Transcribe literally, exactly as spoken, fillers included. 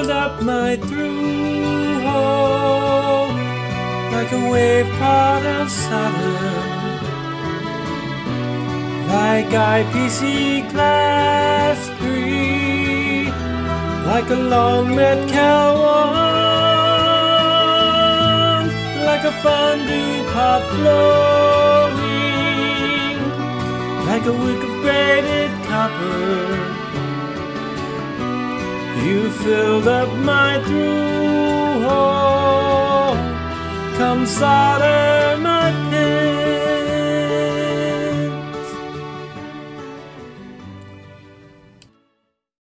filled up my through hole like a wave part of Saturn, like I P C class three, like a long Metcalf wand, like a fondue pot flowing, like a wick of braided copper. You filled up my through hole, come solder my